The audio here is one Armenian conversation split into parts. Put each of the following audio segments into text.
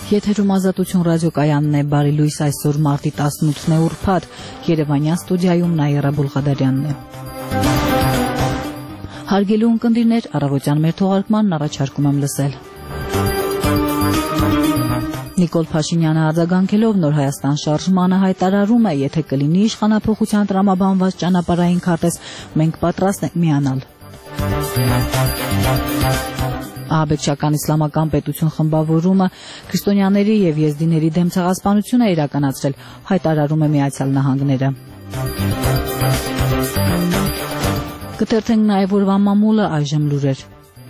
Եթերում Ազատություն ռադիոկայանն է, բարի լույս, այսօր մարտի 18-ն է ուրբաթ, Երևանյան ստուդիայում Նաիրա Բուլղադարյանն է։ Հարգելի ունկնդիրներ, առավոտյան մեր թողարկմանն առաջարկում եմ լսել։ Նիկոլ Փաշինյանը արձագանքելով Նոր Հայաստան շարժմանը հայտարարում է, եթե կլինի իշխանափոխության տրամաբանված ճանապարհային քարտեզ, մենք պատրաստ ենք միանալ։ Ահաբեկչական իսլամական պետություն խմբավորումը քրիստոնյաների եւ եզդիների դեմ ցեղասպանություն է իրականացրել, հայտարարում է Միացյալ Նահանգները։ Կթերթենք նաեւ օրվա մամուլը, այժմ լուրեր։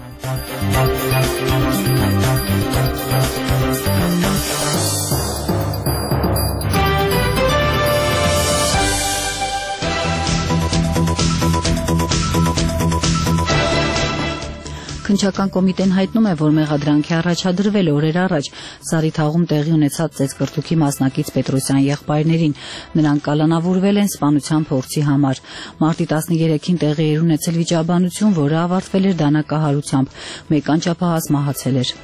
Քննչական կոմիտեն հայտնում է, որ մեղադրանքի առաջադրվել օրեր առաջ Սարիթաղում տեղի ունեցած ծեծկրտուքի մասնակից Պետրոսյան եղբայրներին։ Նրանք կալանավորվել են սպանության փորձի համար։ Մարտի 13-ին տեղի էր ունեցել վիճաբանություն, որը ավարտվել էր դանակահարությամբ։ Մեկ անչափահաս մահացել էր։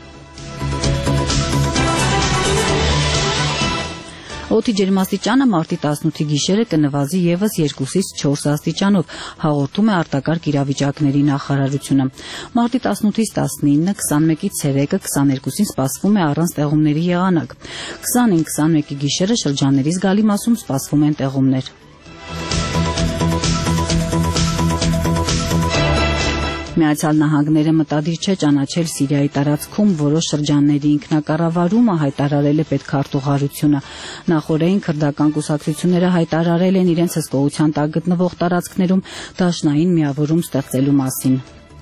Օդի ջերմաստիճանը մարտի 18-ի գիշերը կնվազի եւս 2-ից 4 աստիճանով, հաղորդում է արտակարգ իրավիճակների նախարարությունը։ Մարտի 18-ից 19-ը, 21-ից 3-ը, 22-ին սպասվում է առանց տեղումների եղանակ։ 20-ին 21-ի գիշերը շրջանների զգալի մասում սպասվում են տեղումներ։ Միացյալ Նահանգները մտադիր չէ ճանաչել Սիրիայի տարածքում որոշ շրջանների ինքնակառավարումը, հայտարարել է պետքարտուղարությունը։ Նախորդին քրդական կուսակցությունները հայտարարել են իրենց հսկողության տակ գտնվող տարածքներում դաշնային միավորում ստեղծելու մասին։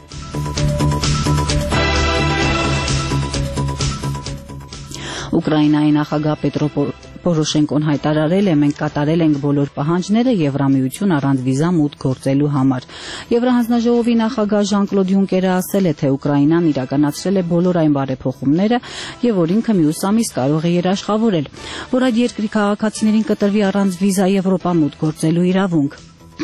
Ուկրաինայի նախագահ Պետրո Պորոշենկոն հայտարարել է, մենք կատարել ենք բոլոր պահանջները Եվրամիություն առանց վիզա մուտք գործելու համար։ Եվրահանձնաժողովի նախագահ Ժան-Կլոդ Յունկերը ասել է, թե Ուկրաինան իրականացրել է բոլոր այն բարեփոխումները եւ որ ինքը մյուս ամիս կարող է երաշխավորել, որ այդ երկրի քաղաքացիներին կտրվի առանց վիզա Եվրոպա մուտք գործելու իրավունք։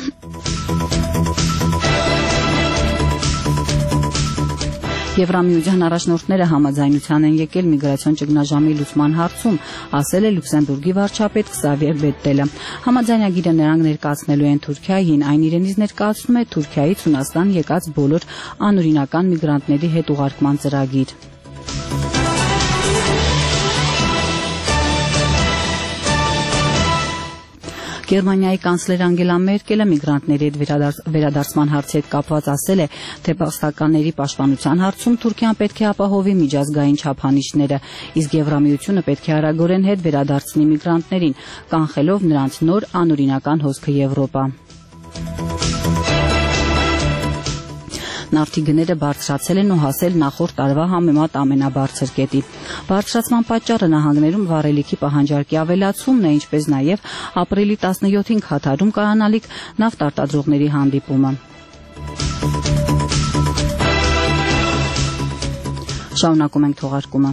Եվրամիության առաջնորդները համաձայնության են եկել միգրացիոն ճգնաժամի լուծման հարցում, ասել է Լյուքսեմբուրգի վարչապետ Քսավիեր Բետտելը։ Համաձայնագիրը նրանք ներկայացնելու են Թուրքիային, այն իրենից ներկայացնում է Թուրքիայից Հունաստան եկած բոլոր անօրինական միգրանտների հետ ուղարկման ծրագիր։ Գերմանիայի կանցլեր Անգելա Մերկելը միգրանտների հետ վերադարձման հարցի հետ կապված ասել է, թե պաշտպանների պաշտպանության հարցում Թուրքիան պետք է ապահովի միջազգային չափանիշները, իսկ Եվրամիությունը պետք է արագորեն հետ վերադարձնի միգրանտներին, կանխելով նրանց նոր անօրինական հոսքը Եվրոպա։ Նավթի գները բարձրացել են ու հասել նախորդ տարվա համեմատ ամենաբարձր կետի։ Բարձրացման պատճառը նահանգներում վառելիքի պահանջարկի ավելացումն է, ինչպես նաև ապրիլի 17-ին Քաթարում կայանալիք նավթ արտադրողների հանդիպումը։ Շարունակում ենք թողարկումը։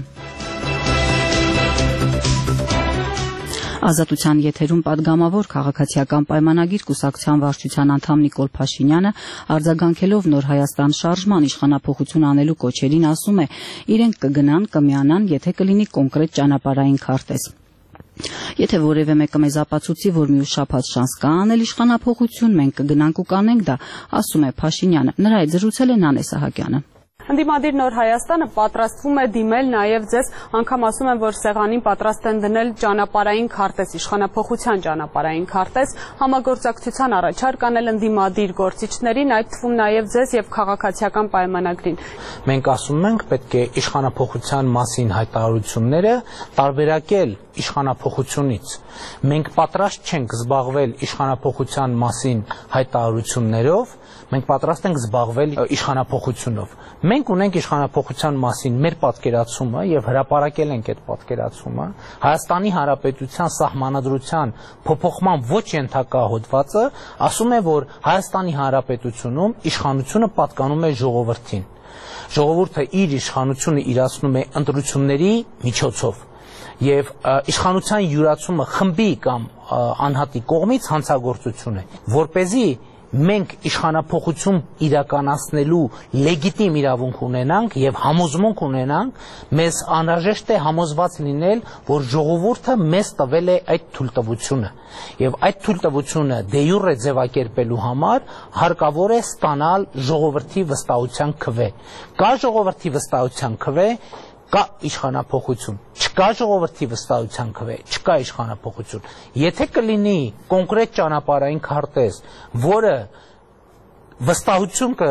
Ազատության եթերում պատգամավոր քաղաքացիական պայմանագիր կուսակցության վարչության անդամ Նիկոլ Փաշինյանը արձագանքելով Նոր Հայաստան շարժման իշխանափոխություն անելու կոչերին ասում է, իրենք կգնան, կմիանան, եթե կլինի կոնկրետ ճանապարհային քարտեզ։ Եթե որևէ մեկը մեզ ապացուցի, որ մյուս շաբաթ շանս կա անել իշխանափոխություն, մենք կգնանք ու կանենք դա, ասում է Փաշինյանը։ Նրա հետ զրուցել է Նանե Սահակյանը։ Ընդդիմադիր Նոր Հայաստանը պատրաստվում է դիմել նաև ձեզ, անգամ ասում են, որ սեղանին պատրաստ են դնել ճանապարհային քարտեզ, իշխանափոխության ճանապարհային քարտեզ, համագործակցության առաջարկ անել ընդդիմադիր գործիչներին, այդ թվում նաև ձեզ եւ քաղաքացիական պայմանագրին։ Մենք ասում ենք, պետք է իշխանափոխության մասին հայտարարությունները տարբերակել իշխանափոխությունից։ Մենք պատրաստ չենք զբաղվել իշխանափոխության մասին հայտարարություններով, մենք պատրաստ ենք զբաղվել իշխանափոխությունով։ Մենք ունենք իշխանափոխության մասին մեր պատկերացումը եւ հրապարակել ենք այդ պատկերացումը։ Հայաստանի Հանրապետության սահմանադրության փոփոխման ոչ ենթակա հոդվածը ասում է, որ Հայաստանի Հանրապետությունում իշխանությունը պատկանում է ժողովրդին։ Ժողովուրդը իր իշխանությունը իրացնում է ընտրությունների միջոցով եւ իշխանության յուրացումը խմբի կամ անհատի կողմից հանցագործություն է, որպեսզի մենք իշխանափոխություն իրականացնելու լեգիտիմ իրավունք ունենանք եւ համոզմունք ունենանք, մեզ անհրաժեշտ է համոզված լինել, որ ժողովուրդը մեզ տվել է այդ թույլտվությունը եւ այդ թույլտվությունը դե յուրե ձևակերպելու համար հարկավոր է ստանալ ժողովրդի վստահության քվե։ Կա ժողովրդի վստահության քվե, կա իշխանափոխություն, չկա ժողովրդի վստահության քվե, չկա իշխանափոխություն։ Եթե կլինի կոնկրետ ճանապարհային քարտեզ, որը վստահություն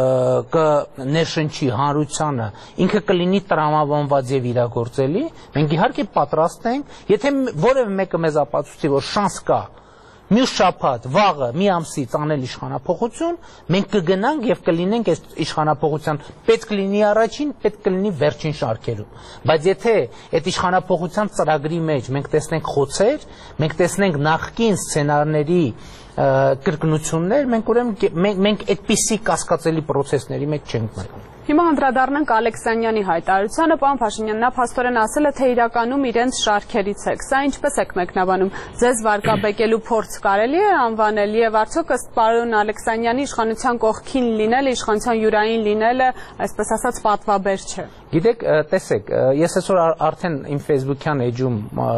կներշնչի հանրությանը, ինքը կլինի տրամաբանված եւ իրագործելի, մենք իհարկե պատրաստ ենք, եթե որևէ մեկը մեզ ապացուցի, որ շանս կա մյուս շաբաթ, վաղը, մի ամսից անել իշխանափոխություն, մենք կգնանք եւ կլինենք այս իշխանափոխության պետք լինի առաջին, պետք կլինի վերջին շարքերում։ Բայց եթե այդ իշխանափոխության ծրագրի մեջ մենք տեսնենք խոցեր, մենք տեսնենք նախկին սցենարների կրկնություններ, մենք այդպիսի կասկածելի պրոցեսների մեջ չենք մտնում։ Հիմա անդրադառնանք Ալեքսանյանի հայտարարությանը, պարոն Փաշինյան, նա փաստորեն ասել է, թե իրականում իրենց շարքերից եք։ Սա ինչպես եք մեկնաբանում։ Ձեզ վարկաբեկելու փորձ կարելի է անվանել եւ արդյոք ըստ պարոն Ալեքսանյանի իշխանության կողքին լինելը, իշխանության յուրային լինելը, այսպես ասած, պատվաբեր չէ։ Գիտեք, տեսեք, ես այսօր արդեն իմ Facebook-յան էջում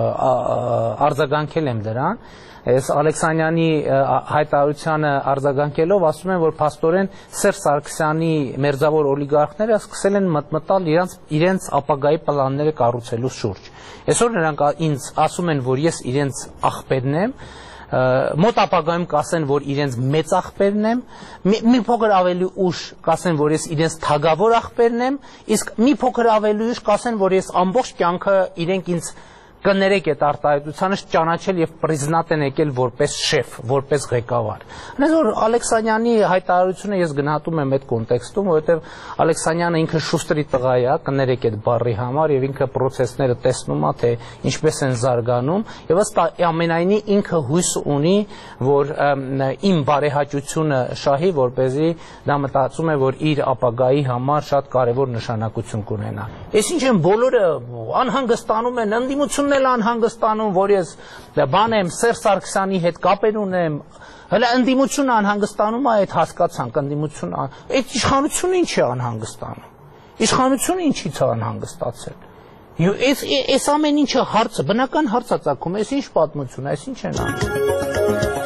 արձագանքել եմ դրան։ Այս Ալեքսանյանի հայտարարությանը արձագանքելով ասում են, որ փաստորեն Սերժ Սարգսյանի մերձավոր օլիգարխները սկսել են մտմտալ իրենց ապագայի պլանները կառուցելու շուրջ։ Այսօր նրանք ինձ ասում են, որ ես իրենց աղբերն եմ, մոտ ապագայում կասեն, որ իրենց մեծ աղբերն եմ, մի փոքր ավելի ուշ կասեն, որ ես իրենց թագավոր աղբերն եմ, իսկ մի փոքր ավելի ուշ կասեն, որ ես ամբողջ կյանքը իրենք ինձ կներեք այդ արտահայտությանը ճանաչել եւ պրիզնատ են եկել որպես շեֆ, որպես ղեկավար։ Այսօր Ալեքսանյանի հայտարարությունը ես գնահատում եմ այդ կոնտեքստում, որովհետեւ Ալեքսանյանը ինքը շուստերի տղա է, կներեք այդ բառի համար եւ ինքը process-ները տեսնում է, թե ինչպես են զարգանում եւ ըստ ամենայնի ինքը հույս ունի, որ իմ բարեհաճությունը շահի, որպեսզի դա մտածում է, որ իր ապագայի համար շատ կարեւոր նշանակություն կունենա։ Այսինչ են բոլորը անհանգստանում են, ընդդիմությունն անհանգստանում, որ ես բան եմ Սերժ Սարգսյանի հետ կապեր ունեմ, հələ ընդդիմությունը անհանգստանում է, այդ հասկացանք, ընդդիմությունը, այդ իշխանությունը ինչ է անհանգստանում, իշխանությունը ինչից է անհանգստացել, այս ամեն ինչը հարցը, բնական հարց է ծագում, այս ինչ պատմություն է, այս ինչ են անում։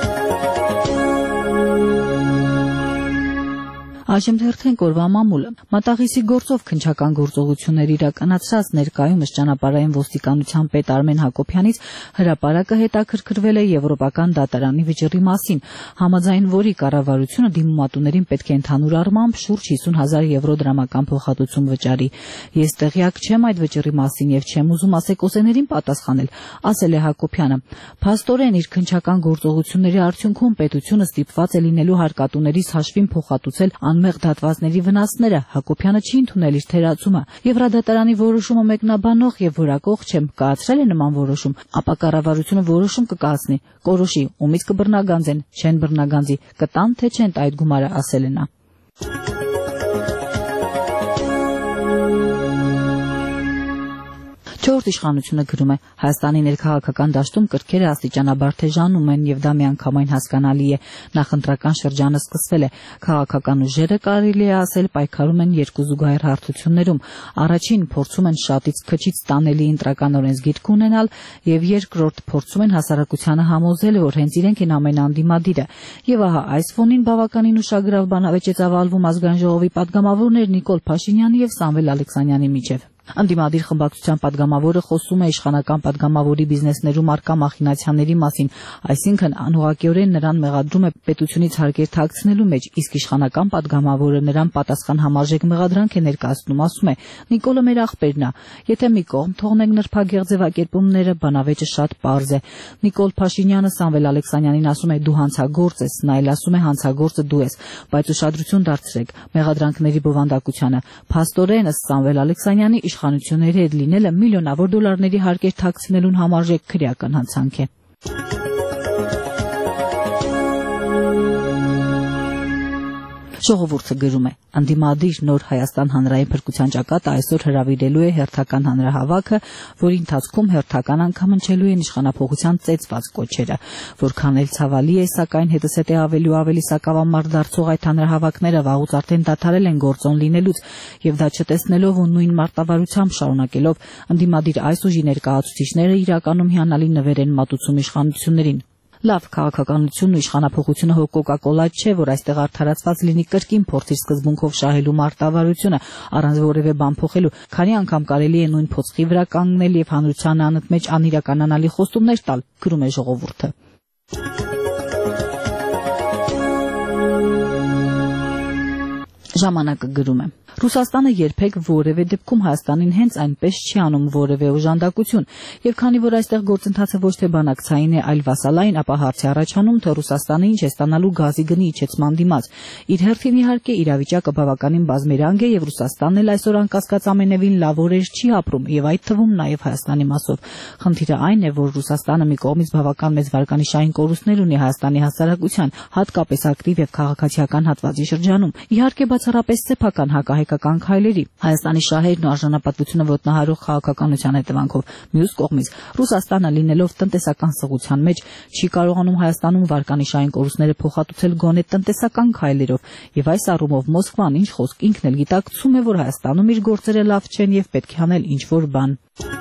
Այժմ թերթենք օրվա մամուլը։ Մատաղիսի գործով քննչական գործողություններ իրականացրած ներկայումս ճանապարհային ոստիկանության պետ Արմեն Հակոբյանից հրապարակը հետաքրքրվել է Եվրոպական դատարանի վճռի մասին, համաձայն որի կառավարությունը դիմումատուներին պետք է ընդհանուր առմամբ շուրջ 50,000 եվրո դրամական փոխհատուցում վճարի։ Ես տեղյակ չեմ այդ վճռի մասին եւ չեմ ուզում ասեկոսեներին պատասխանել, ասել է Հակոբյանը։ Փաստորեն իր քննչական գործողությունների արդյունքում պետությունը ստիպված է լինելու հարկատուներից հաշվին փոխհատուցել անմեղ դատվածների վնասները, Հակոբյանը չի ընդունել իր թերացումը։ Եվրադատարանի որոշումը մեկնաբանող եւ որակող չեմ, կայացրել է նման որոշում, ապա կառավարությունը որոշում կկայացնի, կորոշի, ումից կբռնագանձեն, չեն բռնագանձի, կտան թե չեն այդ գումարը, ասել է նա։ Չորրորդ իշխանությունը գրում է. Հայաստանի ներքաղաքական դաշտում կրքերը աստիճանաբար թեժանում են եւ դա միանգամայն հասկանալի է։ Նախընտրական շրջանը սկսվել է։ Քաղաքական ուժերը, կարելի է ասել, պայքարում են երկու զուգահեռ հարթություններում։ Առաջին փորձում են շատից քչից տանելի ընտրական օրենսգիրք ունենալ եւ երկրորդ փորձում են հասարակությանը համոզել, որ հենց իրենք են ամենաանդիմադիրը։ Եվ ահա այս ֆոնին բավականին ուշագրավ բանավեճ է ծավալվում ազգային ժողովի պատգամավորներ Նիկոլ Փաշինյանի եւ Սամվել Ալեքսանյանի միջև։ Անդիմադիր խմբակցության պատգամավորը խոսում է իշխանական պատգամավորի բիզնեսներում արկա մախինացիաների մասին, այսինքն անուղղակիորեն նրան մեղադրում է պետությունից հարկեր թաքցնելու մեջ, իսկ իշխանական պատգամավորը նրան պատասխան համարժեք մեղադրանք է ներկայացնում, ասում է. Նիկոլը մեր աղբերն է, եթե մի կողմ թողնենք նրբագեղ ձևակերպումները, բանավեճը շատ պարզ է։ Նիկոլ Փաշինյանը Սամվել Ալեքսանյանին ասում է՝ դու հանցագործ ես, նա էլ ասում է՝ հանցագործը դու ես, բայց ուշադրություն դարձրեք մեղադրանքների բովանդակությանը։ Փաստորեն ըստ Սամվել Ալեքսանյանի իշխանությունների հետ լինելը միլիոնավոր դոլարների հարկեր թաքցնելուն համարժեք քրեական հանցանք է։ Ժողովուրդը գրում է. Անդիմադիր Նոր Հայաստան հանրային փրկության ճակատը այսօր հրավիրելու է հերթական հանրահավաքը, որի ընթացքում հերթական անգամ հնչելու են իշխանափոխության ծեծված կոչերը, որքան էլ ցավալի է, սակայն հետզհետե ավելի ու ավելի սակավամարդ դարձող այդ հանրահավաքները վաղուց արդեն դադարել են գործոն լինելուց, եւ դա չտեսնելով ու նույն մարտավարությամբ շարունակելով անդիմադիր այս ուժի ներկայացուցիչները իրականում հիանալի նվեր են մատուցում իշխանություններին։ Լավ քաղաքականությունն ու իշխանափոխությունը հո կոկա-կոլա չէ, որ այստեղ արդարացված լինի կրկին փորձի սկզբունքով շահելու մարտավարությունը, առանց որևէ բան փոխելու, քանի անգամ կարելի է նույն փոստի վրա կանգնել եւ հանրության անըտ մեջ անիրականանալի խոստումներ տալ, գրում է ժողովուրդը։ Ժամանակը գրում է. Ռուսաստանը երբեք որևէ դեպքում Հայաստանին հենց այնպես չի անում որևէ օժանդակություն, եւ քանի որ այստեղ գործընթացը ոչ թե բանակցային է, այլ վասալային, ապա հարց է առաջանում, թե Ռուսաստանը ինչ է ստանալու գազի գնի իջեցման դիմաց։ Իր հերթին իհարկե իրավիճակը բավականին բազմերանգ է, եւ Ռուսաստանն էլ այսօր անկասկած ամենևին լավ օրեր չի ապրում, եւ այդ թվում նաեւ Հայաստանի մասով։ Խնդիրը այն է, որ Ռուսաստանը մի կողմից բավական մեծ վարկանիշային կորուստներ ունի Հայաստանի հասարակության, հատկապես ակտիվ եւ քաղաքացիական հատվածի շրջանում։ Իհարկե բացառապես սեփական հակահայկական քայլերի, Հայաստանի շահերն ու արժանապատվությունը ոտնահարող քաղաքականության հետևանքով։ Մյուս կողմից Ռուսաստանը լինելով տնտեսական սղության մեջ չի կարողանում Հայաստանում վարկանիշային կորուստները փոխհատուցել գոնե տնտեսական քայլերով, եւ այս առումով Մոսկվան ինչ խոսք ինքն էլ գիտակցում է, որ Հայաստանում իր գործերը լավ չեն եւ պետք է անել ինչ-որ բան։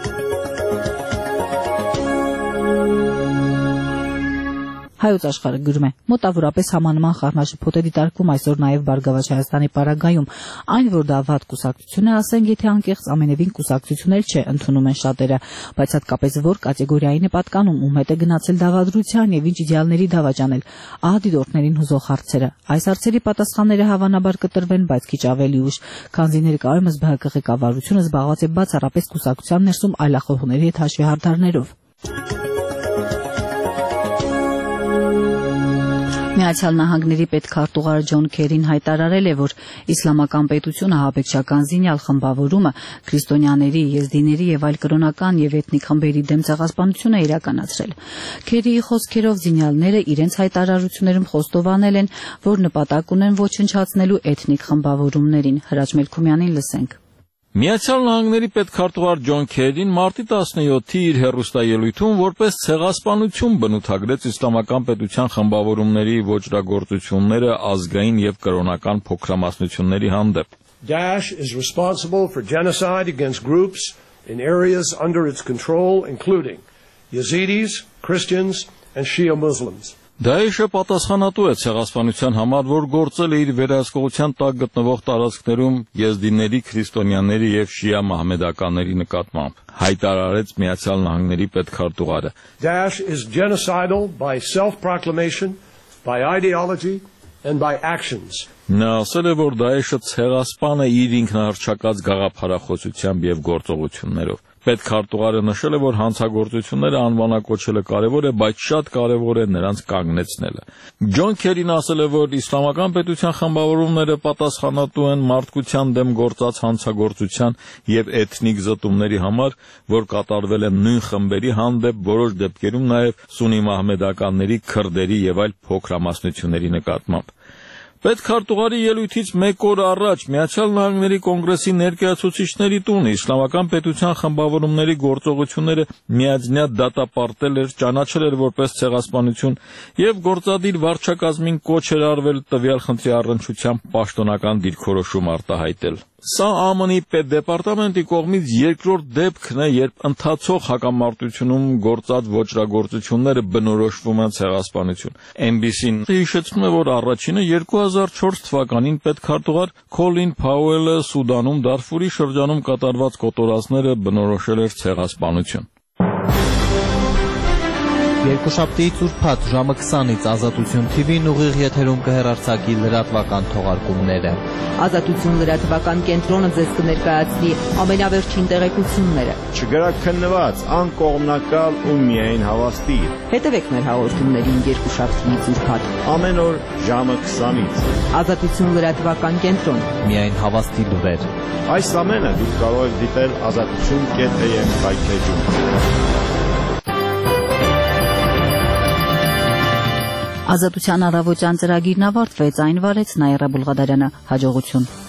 Հայոց աշխարհը գրում է. մոտավորապես համանման խառնաշփոթ է դիտարկվում այսօր նաև Բարգավաճ Հայաստանի պարագայում, այն որ դա վատ կուսակցություն է, ասենք, եթե անկեղծ ամենևին կուսակցություն էլ չէ, ընդունում են շատերը, բայց հատկապես որ կատեգորիային է պատկանում, ում հետ է գնացել դավադրության եւ ինչ իդեալների դավաճանել։ Ահա դիտորդներին հուզող հարցերը։ Այս հարցերի պատասխանները հավանաբար կտրվեն, բայց քիչ ավելի ուշ, քանզի ներկայումս ԲՀԿ ղեկավարությունը զբաղված է բացառապես կուսակցության ներսում այլախոհների հետ հաշվի հարդարներով։ Միացյալ Նահանգների պետքարտուղար Ջոն Քերին հայտարարել է, որ իսլամական պետությունը հաբեկչական զինյալ խմբավորումը, քրիստոնյաների, եզդիների եւ այլ կրոնական եւ էթնիկ խմբերի դեմ ցեղասպանություն է իրականացրել։ Քերիի խոսքերով զինյալները իրենց հայտարարություններում խոստովանել են, որ նպատակ ունեն ոչնչացնելու էթնիկ խմբավորումներին։ Հրաչ Մելքումյանին լսենք։ Միացյալ Նահանգների պետքարտուղար Ջոն Քերին մարտի 17-ի իր հեռուստաելույթում որպես ցեղասպանություն բնութագրեց իսլամական պետության խմբավորումների ոճրագործությունները ազգային եւ կրոնական փոքրամասնությունների հանդեպ։ Daesh is responsible for genocide against groups in areas under its control, including Yazidis, Christians, and Shia Muslims. Դաեշը պատասխանատու է ցեղասպանության համար, որ գործել է իր վերահսկողության տակ գտնվող տարածքներում եզդիների, քրիստոնյաների եւ շիա մահմեդականների նկատմամբ, հայտարարեց Միացյալ Նահանգների պետքարտուղարը։ Daesh is genocidal by self-proclamation, by ideology and by actions. Նա ասել է, որ Դաեշը ցեղասպան է իր ինքնահռչակած գաղափարախոսությամբ եւ գործողություններով։ Պետքարտուղարը նշել է, որ հանցագործությունները անվանակոչելը կարևոր է, բայց շատ կարևոր է նրանց կանգնեցնելը։ Ջոն Քերին ասել է, որ իսլամական պետության խմբավորումները պատասխանատու են մարդկության դեմ գործած հանցագործության եւ էթնիկ զտումների համար, որ կատարվել են նույն խմբերի հանդեպ, որոշ դեպքերում նաեւ սուննի մահմեդականների, քրդերի եւ այլ փոքրամասնությունների նկատմամբ։ Պետքարտուղարի ելույթից մեկ օր առաջ Միացյալ Նահանգների կոնգրեսի ներկայացուցիչների տունը իսլամական պետության խմբավորումների գործողությունները միաձնյա դատապարտել էր, ճանաչել էր որպես ցեղասպանություն եւ գործադիր վարչակազմին կոչ էր արվել տվյալ խնդրի առնչությամբ պաշտոնական դիրքորոշում արտահայտել։ Սա ԱՄՆ-ի պետդեպարտամենտի կողմից երկրորդ դեպքն է, երբ ընթացող հակամարտությունում գործած ոճրագործությունները բնորոշվում են ցեղասպանություն։ NBC-ն հիշեցնում է, որ առաջինը 2004 թվականին պետքարտուղար Քոլին Փաուելը Սուդանում Դարֆուրի շրջանում կատարված կոտորածները բնորոշել էր ցեղասպանություն։ Երկուշաբթիից ուրբաթ ժամը 20-ից Ազատություն TV-ն ուղիղ եթերում կհեռարձակի լրատվական թողարկումները։ Ազատություն լրատվական կենտրոնը ձեզ կներկայացնի ամենավերջին տեղեկությունները։ Չգրաքննված, անկողմնակալ ու միայն հավաստի։ Հետևեք մեր հաղորդումներին երկուշաբթիից ուրբաթ։ Ամեն օր ժամը 20-ից։ Ազատություն լրատվական կենտրոն։ Միայն հավաստի լուրեր։ Այս ամենը դուք կարող եք դիտել azatutun.am պայքեջում։ Ազատության առավոտյան ծրագիրն ավարտվեց, այն վարեց Նաիրա Բուլղադարյանը, հաջողություն։